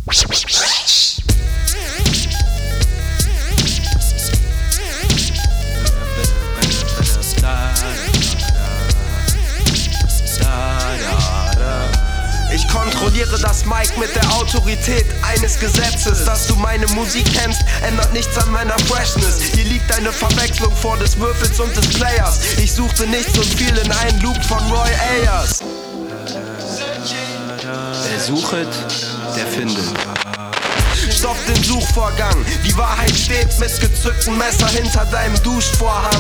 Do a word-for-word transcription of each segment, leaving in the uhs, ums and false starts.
Ich kontrolliere das Mic mit der Autorität eines Gesetzes. Dass du meine Musik kennst, ändert nichts an meiner Freshness. Hier liegt eine Verwechslung vor des Würfels und des Players. Ich suchte nichts und fiel in einen Loop von Roy Ayers. Wer suchet, der findet. Stopp den Suchvorgang, die Wahrheit steht mit gezücktem Messer hinter deinem Duschvorhang.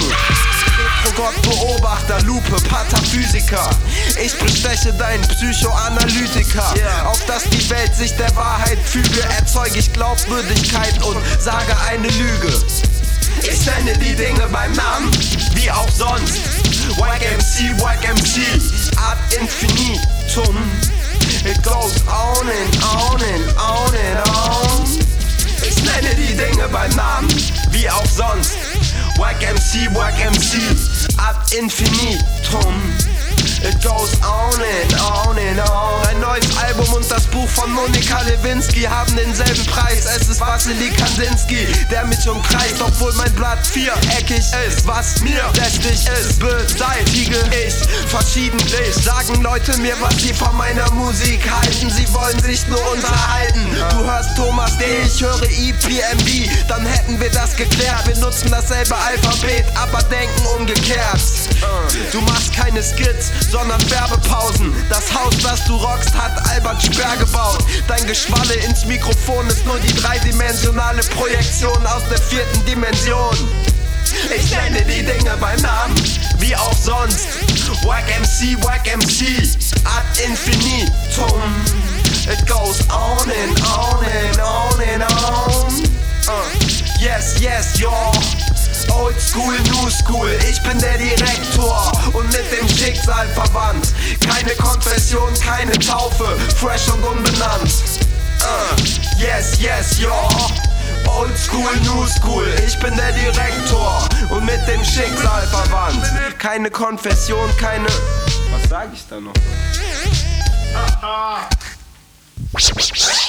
Gott, Beobachter, Lupe, Pataphysiker. Ich besteche deinen Psychoanalytiker. Auf dass die Welt sich der Wahrheit füge, erzeuge ich Glaubwürdigkeit und sage eine Lüge. Ich nenne die Dinge beim Namen, wie auch sonst. Wack M C, Wack M C, ad infinitum. It goes on and on and on and on. Ich nenne die Dinge beim Namen, wie auch sonst. Wack M C, Wack M C, ad infinitum. It goes on and on and on. Ein neues Album und das Buch von Monika Lewinsky haben denselben Preis. Es ist Wassily Kandinsky, der mich umkreist, obwohl mein Blatt viereckig ist. Was mir lästig ist, beseitige ich verschiedentlich. Sagen Leute mir, was sie von meiner Musik halten. Sie wollen sich nur unterhalten. Du hörst Thomas D, ich höre E P M D. Dann hätten wir das geklärt. Wir nutzen dasselbe Alphabet, aber denken umgekehrt. Du machst keine Skits, sondern Werbepausen. Das Haus, das du rockst, hat Albert Speer gebaut. Dein Geschwalle ins Mikrofon ist nur die dreidimensionale Projektion aus der vierten Dimension. Ich nenne die Dinge beim Namen, wie auch sonst. Wack M C, Wack M C, ad infinitum. It goes on and on and on and on. uh, Yes, yes, yo. Old School, New School, ich bin der Direktor und mit dem Schicksal verwandt. Keine Konfession, keine Taufe, fresh und unbenannt. uh, Yes, yes, yo. Old School, New School, ich bin der Direktor und mit dem Schicksal verwandt. Keine Konfession, keine... Was sag ich da noch?